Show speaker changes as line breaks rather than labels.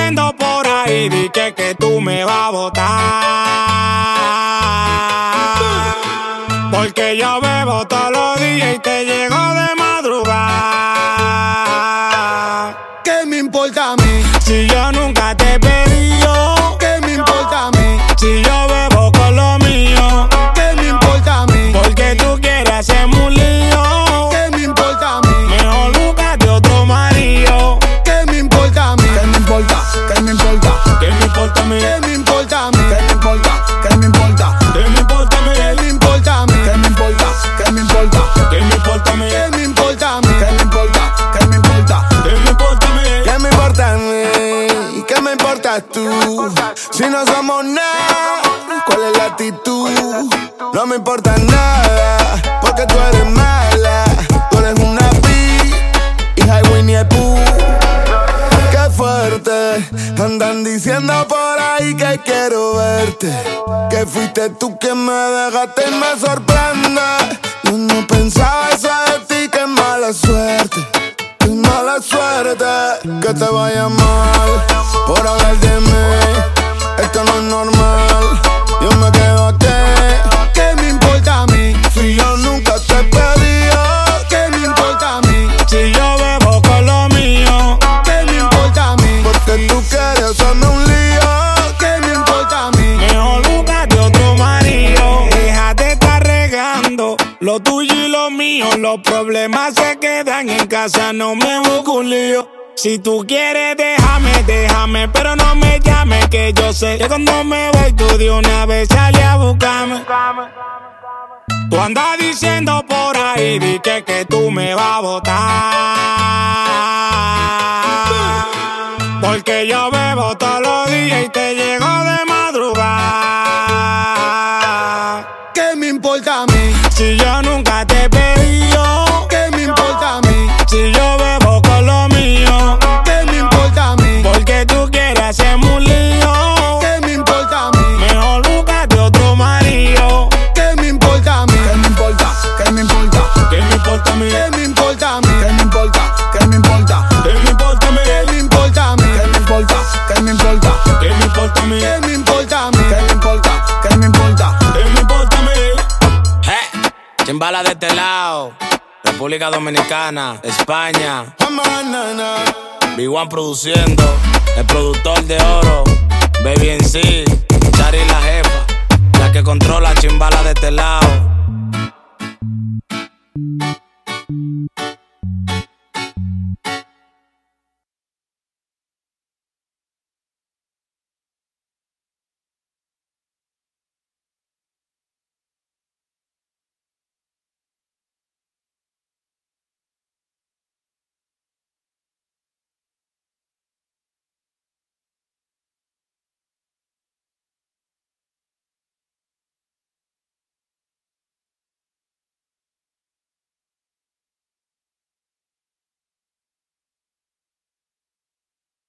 diciendo por ahí, di que tú me vas a botar. Porque yo bebo todos los días y te llego de madrugada.
¿Qué me importa a mí?
Si yo nunca te he pedido.
¿Qué me importa a mí?
Si yo bebo con lo mío.
¿Qué me importa a mí?
Porque tú quieres hacerme un lío.
¿Qué me importa a mí?
Mejor búscate otro marido.
¿Qué me importa a mí?
¿Qué me importa? ¿Qué me importa?
¿Qué me importa a mí?
¿Qué me importa a mí?
¿Qué me importa? ¿Qué me importa?
¿Qué me importa a mí?
¿Qué me importa a mí?
¿Qué me importa? ¿Qué me importa?
¿Qué me importa a mí?
¿Qué me importa a mí?
¿Qué me importa? ¿Qué me importa?
¿Qué me importa a mí?
¿Qué me importa a mí? ¿Qué me importas tú? Si no somos nada, ¿cuál es la actitud? No me importa nada, porque tú eres mala. Tú eres una hija de Winnie Pooh. Qué fuerte, andan diciendo por ahí que quiero verte. Que fuiste tú quien me dejaste y me sorprende. Yo no pensaba eso de ti, qué mala suerte. Qué mala suerte que te vaya mal por hablar de mí. Esto no es normal, yo me quedo aquí.
¿Qué me importa a mí?
Si yo nunca te he pedido.
¿Qué me importa a mí?
Si yo bebo con lo mío.
¿Qué me importa a mí?
Porque tú quieres hacerme un lío.
¿Qué me importa a mí?
Mejor búscate otro marido. Déjate de estar regando lo tuyo y lo mío. Los problemas se quedan en casa, no me busco un lío. Si tú quieres, déjame, pero no me llames, que yo sé que cuando me voy tú de una vez sales a buscarme. Tú andas diciendo por ahí, di que tú me vas a botar. Porque yo bebo todos los días y te llego de madrugada.
¿Qué me importa a mí?
Si yo nunca te he pedido.
¿Qué me importa a mí?
Si yo bebo con lo mío.
¿Qué me importa a mí?
Porque tú quieres hacerme un lío.
¿Qué me importa a mí?
Mejor búscate otro marido.
¿Qué me importa a mí?
¿Qué me importa? ¿Qué me importa?
¿Qué me importa a mí?
¿Qué me importa a mí?
¿Qué me importa? ¿Qué me importa?
¿Qué me importa a mí?
¿Qué me importa a mí?
¿Qué me importa? ¿Qué me importa?
¿Qué me importa a mí?
¿Qué me importa a mí?
¿Qué me importa? ¿Qué me importa?
¿Qué me importa a mí? Chimbala de este lado. República Dominicana, España. B1 produciendo. El productor de oro. Baby en sí. Chari la jefa. La que controla chimbala de este lado.